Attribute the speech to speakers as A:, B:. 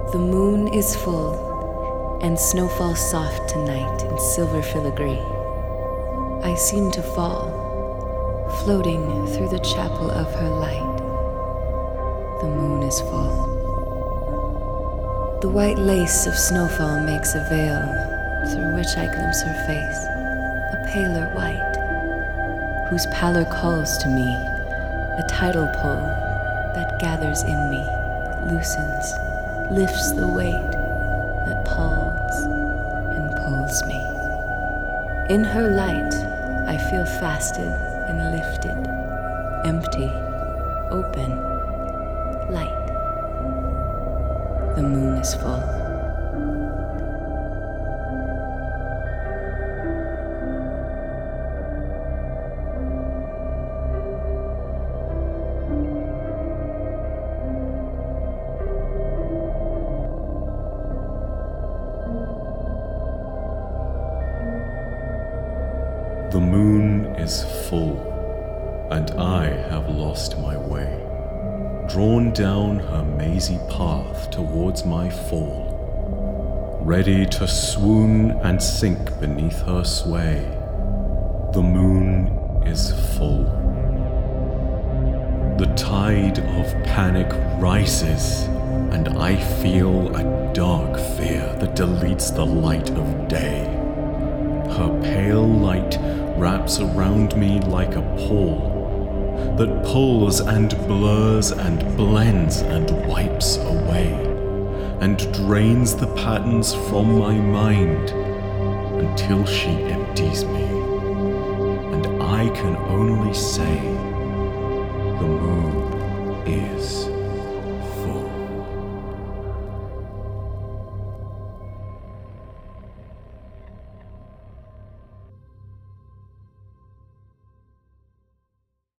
A: The moon is full, and snow falls soft tonight in silver filigree. I seem to fall, floating through the chapel of her light. The moon is full. The white lace of snowfall makes a veil through which I glimpse her face, a paler white, whose pallor calls to me, a tidal pull that gathers in me, loosens, lifts the weight that palls and pulls me. In her light, I feel fasted and lifted, empty, open, light. The moon is full.
B: The moon is full, and I have lost my way, drawn down her mazy path towards my fall, ready to swoon and sink beneath her sway. The moon is full. The tide of panic rises, and I feel a dark fear that deletes the light of day. Her pale light wraps around me like a pall that pulls and blurs and blends and wipes away and drains the patterns from my mind until she empties me, and I can only say, the moon